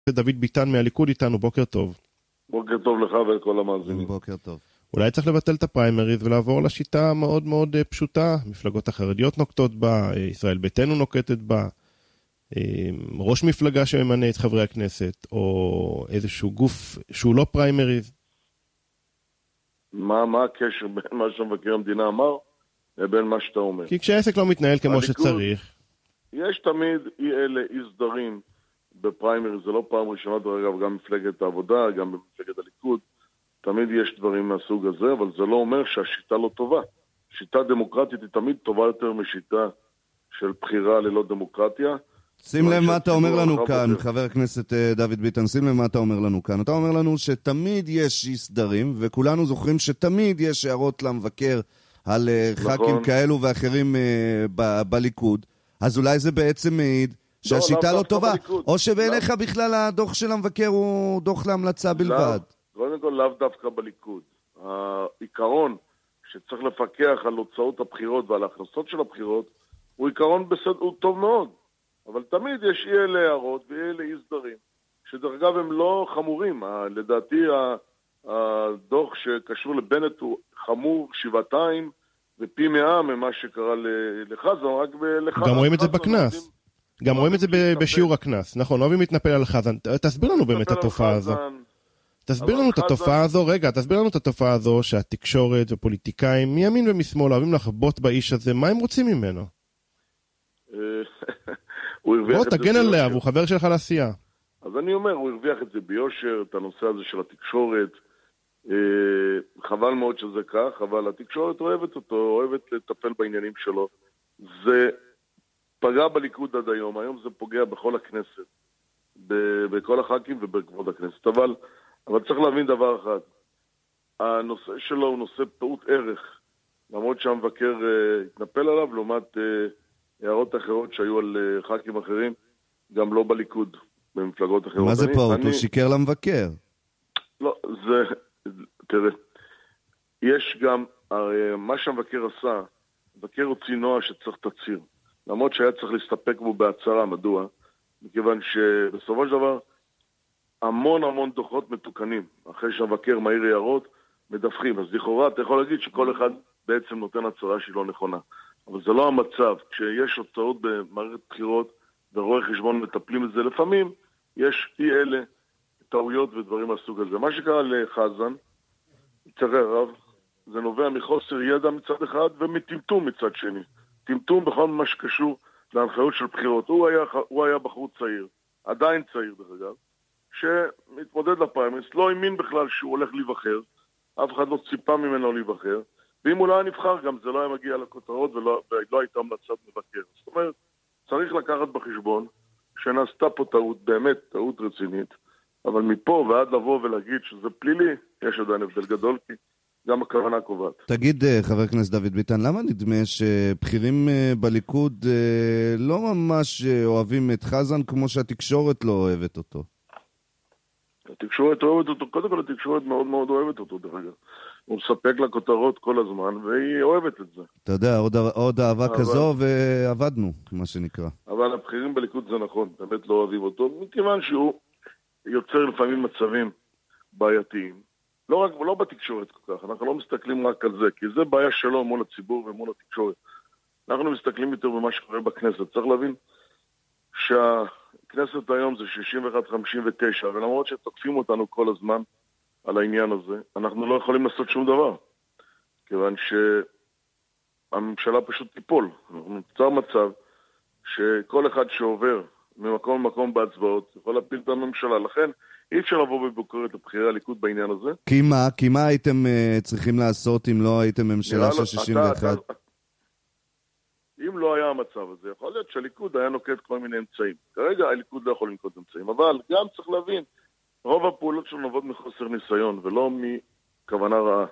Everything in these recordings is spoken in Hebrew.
דוד ביטן מהליכוד איתנו, בוקר טוב. בוקר טוב לך ולכל המאזינים. בוקר טוב. אולי צריך לבטל את הפריימריז ולעבור לשיטה מאוד מאוד פשוטה, מפלגות החרדיות נוקטות בה, ישראל ביתנו נוקטת בה, ראש מפלגה שממנה את חברי הכנסת, או איזשהו גוף שהוא לא פריימריז. מה הקשר בין מה שמבקר המדינה אמר לבין מה שאתה אומר? כי כשהעסק לא מתנהל כמו שצריך. יש תמיד אי סדרים בפריימריז, זה לא פעם ראשונה, אגב, גם מפלגת העבודה, גם במפלגת הליכוד, תמיד יש דברים מהסוג הזה, אבל זה לא אומר שהשיטה לא טובה. שיטה דמוקרטית היא תמיד טובה יותר משיטה של בחירה ללא דמוקרטיה. שים לב מה אתה אומר לנו כאן, חבר הכנסת דוד ביטן, שים לב מה אתה אומר לנו כאן. אתה אומר לנו שתמיד יש אי סדרים, וכולנו זוכרים שתמיד יש הערות למבקר על ח"כים כאלו ואחרים בליכוד. אז אולי זה בעצם מעיד שהשיטה לא טובה, או שבעיניך בכלל הדוח של המבקר הוא דוח להמלצה בלבד. קודם כל לאו דווקא בליכוד. העיקרון שצריך לפקח על הוצאות הבחירות ועל ההכנסות של הבחירות, הוא עיקרון הוא טוב מאוד. אבל תמיד יש אלה הערות ואלה אי סדרים, שדרך אגב הם לא חמורים. לדעתי הדוח שקשור לבנט הוא חמור שבעתיים ופי 100 ממה שקרה לחזן, רק גם רואים את זה בכנס. גם רואים את זה בשיעור הכנס. נכון, לא אוהבים להתנפל על חזן. תסביר לנו באמת את התופעה הזו. תסביר לנו את התופעה הזו, תסביר לנו את התופעה הזו שהתקשורת ופוליטיקאים מימין ומשמאל אוהבים לחבוט באיש הזה, מה הם רוצים ממנו? בוא, תגן עליה, והוא חבר שלך לעשייה. אז אני אומר, הוא הרוויח את זה ביושר, את הנושא הזה של התקשורת, חבל מאוד שזה כך, אבל התקשורת אוהבת אותו, אוהבת לטפל בעניינים שלו. זה פגע בליכוד עד היום, היום זה פוגע בכל הכנסת, בכל הח"כים ובכבוד הכנסת, אבל צריך להבין דבר אחד, הנושא שלו הוא נושא פעוט ערך, למרות שהמבקר התנפל עליו, לעומת הערות אחרות שהיו על ח"כים אחרים, גם לא בליכוד, במפלגות אחרות. מה זה פעוט? הוא שיקר למבקר. לא, זה, תראה, יש גם, מה שהמבקר עשה, המבקר הוציא נוהל שצריך תצהיר, למרות שהיה צריך להסתפק בו בהצהרה, מדוע? מכיוון שבסופו של דבר, המון דוחות מתוקנים, אחרי שהמבקר מעיר הערות, מדווחים. אז לכאורה אתה יכול להגיד שכל אחד בעצם נותן הצהרה שהיא לא נכונה. אבל זה לא המצב. כשיש הוצאות במערכת בחירות ורואי חשבון מטפלים את זה, לפעמים יש אלה טעויות ודברים מהסוג הזה. מה שקרה לחזן, לצערי הרב, זה נובע מחוסר ידע מצד אחד ומטמטום מצד שני. טמטום בכל מה שקשור להנחיות של בחירות. הוא היה בחור צעיר, עדיין צעיר דרך אגב, שמתמודד לפריימריז, לא האמין בכלל שהוא הולך להיבחר, אף אחד לא ציפה ממנו להיבחר, ואם הוא לא היה נבחר גם זה לא היה מגיע לכותרות ולא הייתה המלצת מבקר. זאת אומרת, צריך לקחת בחשבון שנעשתה פה טעות, באמת טעות רצינית, אבל מפה ועד לבוא ולהגיד שזה פלילי, יש עדיין הבדל גדול, כי גם הכוונה קובעת. תגיד, חבר הכנסת דוד ביטן, למה נדמה שבחירים בליכוד לא ממש אוהבים את חזן כמו שהתקשורת לא אוהבת אותו? התקשורת אוהבת אותו, קודם כל התקשורת מאוד מאוד אוהבת אותו דרך אגב. הוא מספק לה כותרות כל הזמן, והיא אוהבת את זה. אתה יודע, עוד אהבה כזו ועבדנו, מה שנקרא. אבל הבחירים בליכוד זה נכון, באמת לא אוהבים אותו, מכיוון שהוא יוצר לפעמים מצבים בעייתיים. לא בתקשורת כל כך, אנחנו לא מסתכלים רק על זה, כי זה בעיה שלו מול הציבור ומול התקשורת. אנחנו מסתכלים יותר במה שקורה בכנסת. צריך להבין שהכנסת היום זה 61-59, ולמרות שתוקפים אותנו כל הזמן על העניין הזה, אנחנו לא יכולים לעשות שום דבר, כיוון שהממשלה פשוט תיפול. אנחנו נוצר מצב שכל אחד שעובר ממקום למקום בהצבעות יכול להפיל את הממשלה, לכן אי אפשר לבוא בביקורת הבחירי הליכוד בעניין הזה. כי מה הייתם צריכים לעשות אם לא הייתם ממשלה של 61? אם לא היה המצב הזה, יכול להיות שהליכוד היה נוקט כל מיני אמצעים. כרגע הליכוד לא יכול לנקוט אמצעים, אבל גם צריך להבין, רוב הפעולות שלנו נובעות מחוסר ניסיון, ולא מכוונה רעה.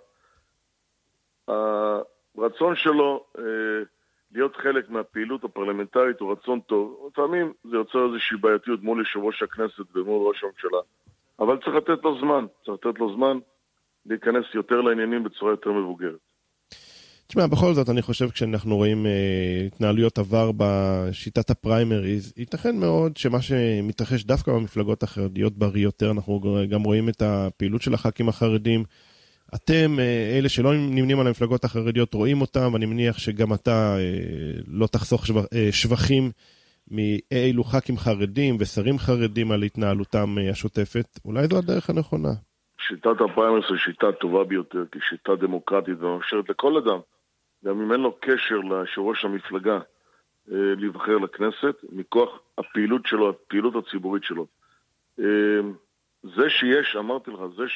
הרצון שלו להיות חלק מהפעילות הפרלמנטרית הוא רצון טוב. לפעמים זה יוצר איזושהי בעייתיות מול יושב ראש הכנסת ומול ראש הממשלה. אבל צריך לתת לו זמן, להיכנס יותר לעניינים בצורה יותר מבוגרת. תשמע, בכל זאת אני חושב כשאנחנו רואים התנהלויות עבר בשיטת הפריימריז, ייתכן מאוד שמה שמתרחש דווקא במפלגות החרדיות בריא יותר, אנחנו גם רואים את הפעילות של הח"כים החרדים. אתם, אלה שלא נמנים על המפלגות החרדיות, רואים אותם, ואני מניח שגם אתה לא תחסוך שבחים מאילו ח"כים חרדים ושרים חרדים על התנהלותם השוטפת. אולי זו הדרך הנכונה. שיטת הפריימריז היא שיטה טובה ביותר, כי שיטה דמוקרטית ומאפשרת לכל אדם, גם אם אין לו קשר ליושב-ראש המפלגה להיבחר לכנסת, מכוח הפעילות שלו, הפעילות הציבורית שלו. זה שיש, אמרתי לך, זה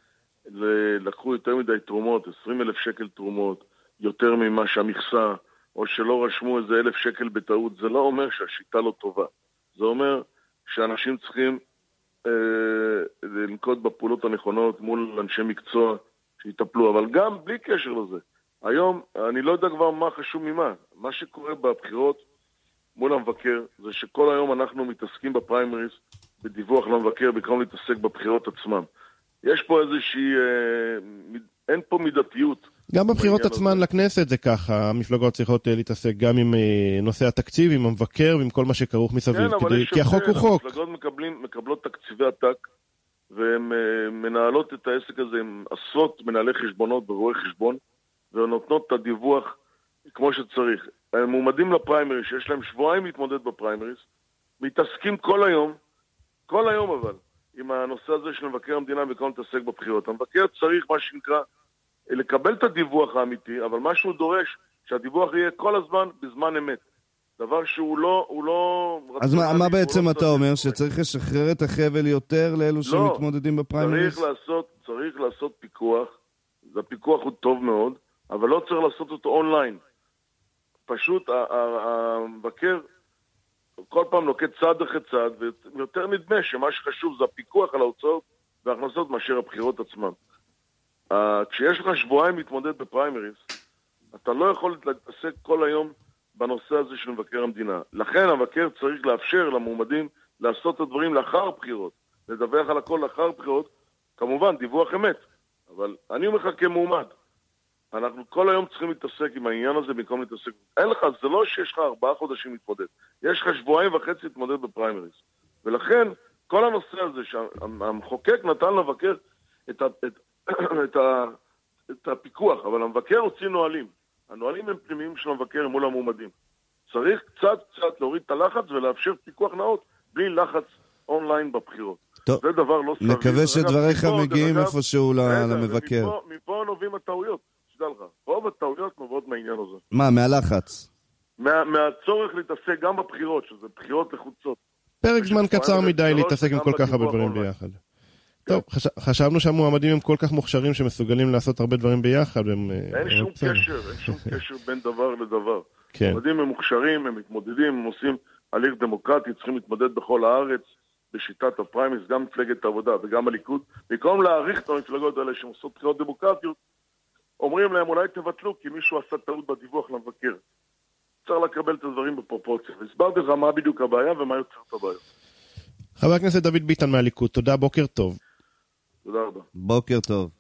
שלקחו יותר מדי תרומות, 20,000 שקל תרומות, יותר ממה שהמכסה, או שלא רשמו איזה 1,000 שקל בטעות, זה לא אומר שהשיטה לא טובה. זה אומר שאנשים צריכים לנקוט בפעולות הנכונות מול אנשי מקצוע שיטפלו, אבל גם בלי קשר לזה. היום, אני לא יודע כבר מה חשוב ממה. מה שקורה בבחירות מול המבקר, זה שכל היום אנחנו מתעסקים בפריימריז, בדיווח למבקר, במקום להתעסק בבחירות עצמם. יש פה איזושהי, אין פה מידתיות. גם בבחירות עצמן לכנסת זה ככה, המפלגות צריכות להתעסק גם עם נושא התקציב, עם המבקר ועם כל מה שכרוך מסביב, כי החוק הוא חוק. המפלגות מקבלות תקציבי עתק, והן מנהלות את העסק הזה עם עשרות מנהלי חשבונות ורואי חשבון, ונותנות את הדיווח כמו שצריך. הם מועמדים לפריימריז, שיש להם שבועיים להתמודד בפריימריז, מתעסקים כל היום אבל, עם הנושא הזה של מבקר המדינה במקום להתעסק בבחירות. המבקר צריך מה שנקרא לקבל את הדיווח האמיתי, אבל מה שהוא דורש, שהדיווח יהיה כל הזמן בזמן אמת. דבר שהוא לא... אז מה בעצם אתה אומר? שצריך לשחרר את החבל יותר לאלו שמתמודדים בפריימריז? צריך לעשות פיקוח, הפיקוח הוא טוב מאוד, אבל לא צריך לעשות אותו אונליין. פשוט המבקר כל פעם נוקט צעד אחרי צעד, ויותר נדמה שמה שחשוב זה הפיקוח על ההוצאות וההכנסות מאשר הבחירות עצמן. כשיש לך שבועיים להתמודד בפריימריז, אתה לא יכול להתעסק כל היום בנושא הזה של מבקר המדינה. לכן המבקר צריך לאפשר למועמדים לעשות את הדברים לאחר הבחירות, לדווח על הכל לאחר הבחירות, כמובן דיווח אמת, אבל אני אומר לך כמועמד, אנחנו כל היום צריכים להתעסק עם העניין הזה במקום להתעסק. אין לך, זה לא שיש לך 4 חודשים להתמודד, יש לך 1.5 שבועות להתמודד בפריימריז. ולכן כל הנושא הזה שהמחוקק נתן למבקר את הפיקוח, אבל המבקר הוציא נהלים. הנהלים הם פנימיים של המבקר מול המועמדים. צריך קצת להוריד את הלחץ ולאפשר פיקוח נאות, בלי לחץ אונליין בבחירות. טוב, זה דבר לא סביר. נקווה שדבריך מגיעים איפשהו למבקר. מפה נובעים הטעויות, שתדע לך. רוב הטעויות נובעות מהעניין הזה. מה, מהלחץ? מהצורך להתעסק גם בבחירות, שזה בחירות לחוצות. פרק זמן קצר מדי להתעסק עם כל כך הרבה דברים ביחד. טוב, חשבנו שהמועמדים הם כל כך מוכשרים שמסוגלים לעשות הרבה דברים ביחד. אין שום קשר בין דבר לדבר. מועמדים הם מוכשרים, הם מתמודדים, הם עושים הליך דמוקרטי, צריכים להתמודד בכל הארץ, בשיטת הפריימריז, גם מפלגת העבודה וגם הליכוד. במקום להעריך את המפלגות האלה שעושות בחירות דמוקרטיות, אומרים להם אולי תבטלו כי מישהו עשה טעות בדיווח למבקר. צריך לקבל את הדברים בפרופורציה. הסברתי לך מה בדיוק הבעיה ומה יוצר את הבעיה. חבר הכנסת דוד ביטן מהליכוד, תודה, בוקר טוב. תודה רבה. בוקר טוב.